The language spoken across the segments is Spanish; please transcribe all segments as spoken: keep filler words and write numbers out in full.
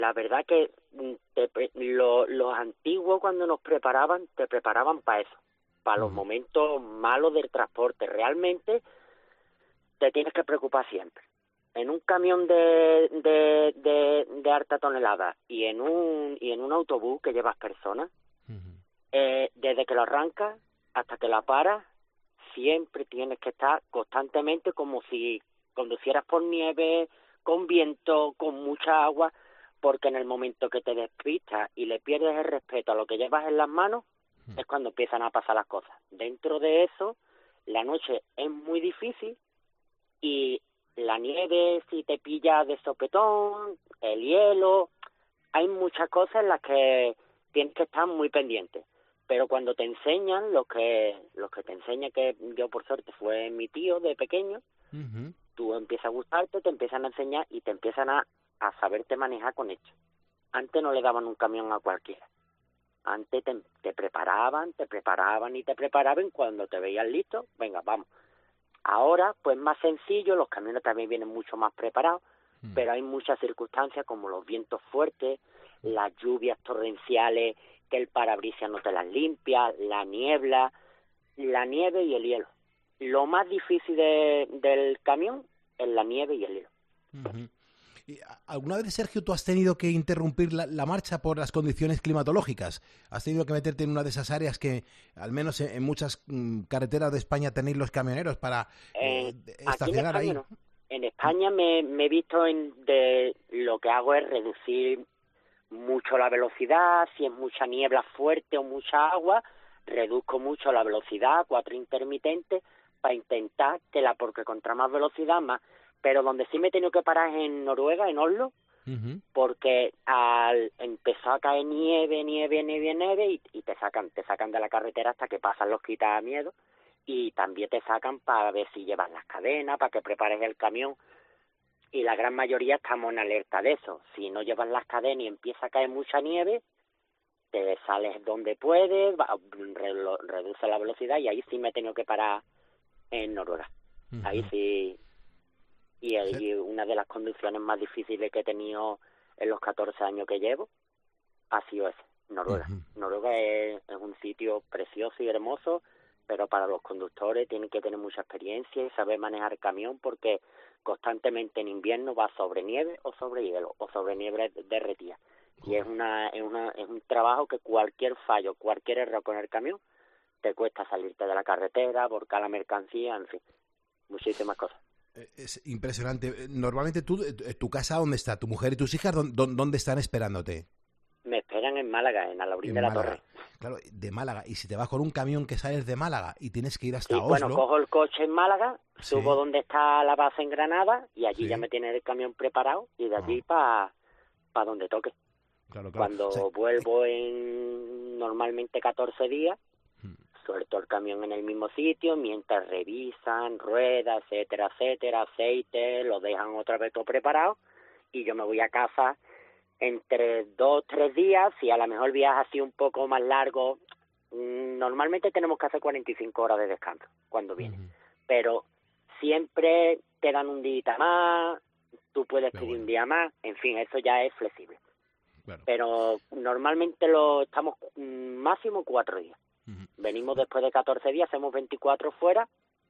La verdad que mm, te pre- lo- los antiguos cuando nos preparaban, te preparaban para eso, para los Ujú. momentos malos del transporte. Realmente te tienes que preocupar siempre. En un camión de, de, de, de harta tonelada y en un y en un autobús que llevas personas, Ujú. eh, desde que lo arrancas hasta que la paras, siempre tienes que estar constantemente como si conducieras por nieve, con viento, con mucha agua, porque en el momento que te despistas y le pierdes el respeto a lo que llevas en las manos, es cuando empiezan a pasar las cosas. Dentro de eso, la noche es muy difícil y la nieve, si te pilla de sopetón, el hielo, hay muchas cosas en las que tienes que estar muy pendiente. Pero cuando te enseñan, lo que lo que te enseña, que yo por suerte fue mi tío de pequeño, Ujú. tú empiezas a gustarte, te empiezan a enseñar y te empiezan a, a saberte manejar con hechos. Antes no le daban un camión a cualquiera. Antes te, te preparaban, te preparaban y te preparaban. Cuando te veían listo, venga, vamos. Ahora, pues más sencillo, los camiones también vienen mucho más preparados, Mm. pero hay muchas circunstancias como los vientos fuertes, las lluvias torrenciales, que el parabrisas no te las limpia, la niebla, la nieve y el hielo. Lo más difícil de, del camión es la nieve y el hielo. Ujú. Y, a- ¿Alguna vez, Sergio, tú has tenido que interrumpir la, la marcha por las condiciones climatológicas? ¿Has tenido que meterte en una de esas áreas que, al menos en, en muchas mm, carreteras de España, tenéis los camioneros para En, eh, de- aquí en estacionar España ahí? no. En España me, me he visto en de lo que hago es reducir mucho la velocidad, si es mucha niebla fuerte o mucha agua, reduzco mucho la velocidad, cuatro intermitentes, para intentar que la, porque contra más velocidad más, pero donde sí me he tenido que parar es en Noruega, en Oslo, Ujú. porque al empezó a caer nieve, nieve, nieve, nieve, y, y te sacan, te sacan de la carretera hasta que pasan los quitamiedos, y también te sacan para ver si llevas las cadenas, para que prepares el camión, y la gran mayoría estamos en alerta de eso. Si no llevas las cadenas y empieza a caer mucha nieve, te sales donde puedes, va- re- lo- reduce la velocidad, y ahí sí me he tenido que parar en Noruega. Ahí Ujú. sí, y, Ser- y una de las conducciones más difíciles que he tenido en los catorce años que llevo ha sido ese, Noruega. Ujú. Noruega es, es un sitio precioso y hermoso, pero para los conductores tienen que tener mucha experiencia y saber manejar el camión, porque constantemente en invierno va sobre nieve o sobre hielo o sobre nieve derretida. Y es Joder. una, es una es un trabajo que cualquier fallo, cualquier error con el camión te cuesta salirte de la carretera, volcar la mercancía, en fin, muchísimas cosas. Eh, Es impresionante. Eh, Normalmente tú, eh, tu casa, ¿dónde está? ¿Tu mujer y tus hijas, dónde, dónde- dónde están esperándote? Me esperan en Málaga, en Alaurín En de la Málaga. Torre. Claro, de Málaga. Y si te vas con un camión que sales de Málaga y tienes que ir hasta Sí, bueno, Oslo, cojo el coche en Málaga, subo sí, donde está la base en Granada y allí ya sí. me tiene el camión preparado y de Ah, allí para pa donde toque. claro, claro. O sea, Cuando eh, vuelvo en normalmente catorce días, mm, suelto el camión en el mismo sitio mientras revisan ruedas, etcétera, etcétera, aceite, lo dejan otra vez todo preparado y yo me voy a casa entre dos, tres días. Si a lo mejor viaja así un poco más largo, mm, normalmente tenemos que hacer cuarenta y cinco horas de descanso cuando viene, ujú, pero siempre te dan un día más, tú puedes qué pedir un bueno, día más, en fin, eso ya es flexible, claro. pero normalmente lo estamos mm, máximo cuatro días. Ujú. Venimos después de catorce días, hacemos veinticuatro fuera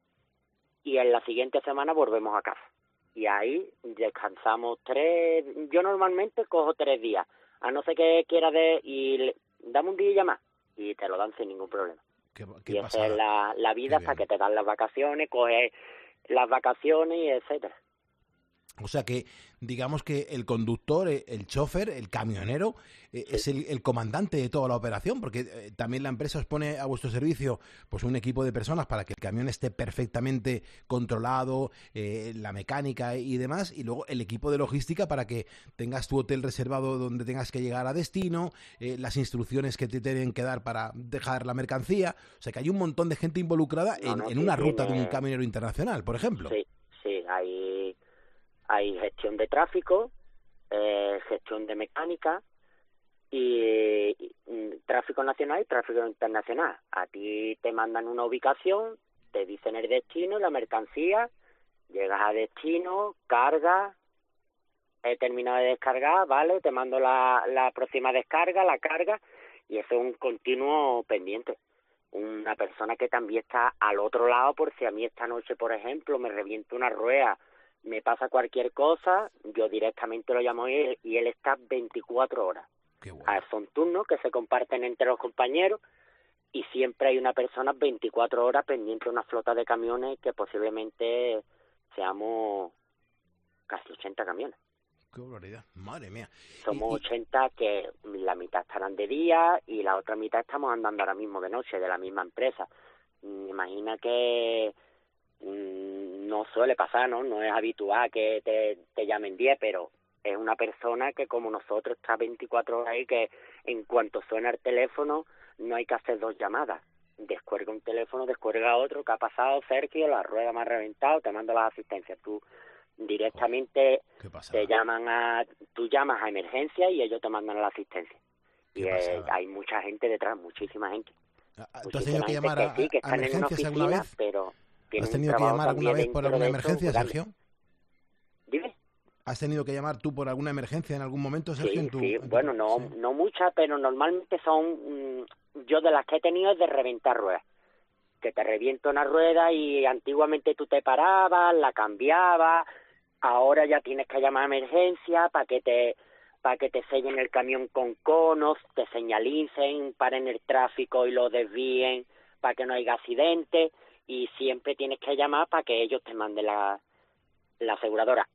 y en la siguiente semana volvemos a casa. Y ahí descansamos tres, yo normalmente cojo tres días, a no ser que quiera de, y le- dame un día más, y te lo dan sin ningún problema. Qué, qué Y esa es pasada. la, la Qué vida hasta bien. que te dan las vacaciones, coges las vacaciones y etcétera. O sea que, digamos que el conductor, eh, el chofer, el camionero, eh, Sí, es el, el comandante de toda la operación, porque eh, también la empresa os pone a vuestro servicio pues un equipo de personas para que el camión esté perfectamente controlado, eh, la mecánica y demás, y luego el equipo de logística para que tengas tu hotel reservado donde tengas que llegar a destino, eh, las instrucciones que te tienen que dar para dejar la mercancía. O sea que hay un montón de gente involucrada no, en, no, en sí, una ruta de un tiene, camionero internacional, por ejemplo. sí, sí, hay, hay gestión de tráfico, eh, gestión de mecánica, y, y, mm, tráfico nacional y tráfico internacional. A ti te mandan una ubicación, te dicen el destino y la mercancía, llegas a destino, cargas, he terminado de descargar, ¿vale? Te mando la, la próxima descarga, la carga, y eso es un continuo pendiente. Una persona que también está al otro lado, por si a mí esta noche, por ejemplo, me revienta una rueda, me pasa cualquier cosa, yo directamente lo llamo a él y él está veinticuatro horas. Qué bueno. Ah, son turnos que se comparten entre los compañeros y siempre hay una persona veinticuatro horas pendiente de una flota de camiones que posiblemente seamos casi ochenta camiones. Qué barbaridad, madre mía. Somos Y, y... ochenta que la mitad estarán de día y la otra mitad estamos andando ahora mismo de noche, de la misma empresa. Imagina que mmm, no suele pasar, ¿no? No es habitual que te, te llamen diez, pero es una persona que como nosotros está veinticuatro horas ahí, que en cuanto suena el teléfono no hay que hacer dos llamadas. Descuelga un teléfono, descuelga otro, ¿qué ha pasado, Sergio? La rueda me ha reventado, te mando las asistencias. Tú directamente te llaman a, tú llamas a emergencia y ellos te mandan a la asistencia. Y eh, hay mucha gente detrás, muchísima gente. ¿Tú has tenido que llamar que a, sí, que a emergencias oficina, alguna vez? Pero ¿Has tenido que llamar alguna vez por alguna emergencia, Sergio? Dime. ¿Has tenido que llamar tú por alguna emergencia en algún momento, Sergio? Sí, en tu, sí, en tu... bueno, no, sí. no muchas, pero normalmente son, mmm, yo de las que he tenido es de reventar ruedas. Que te revienta una rueda y antiguamente tú te parabas, la cambiabas, ahora ya tienes que llamar a emergencia para que te para que te sellen el camión con conos, te señalicen, paren el tráfico y lo desvíen para que no haya accidente, y siempre tienes que llamar para que ellos te manden la, la aseguradora.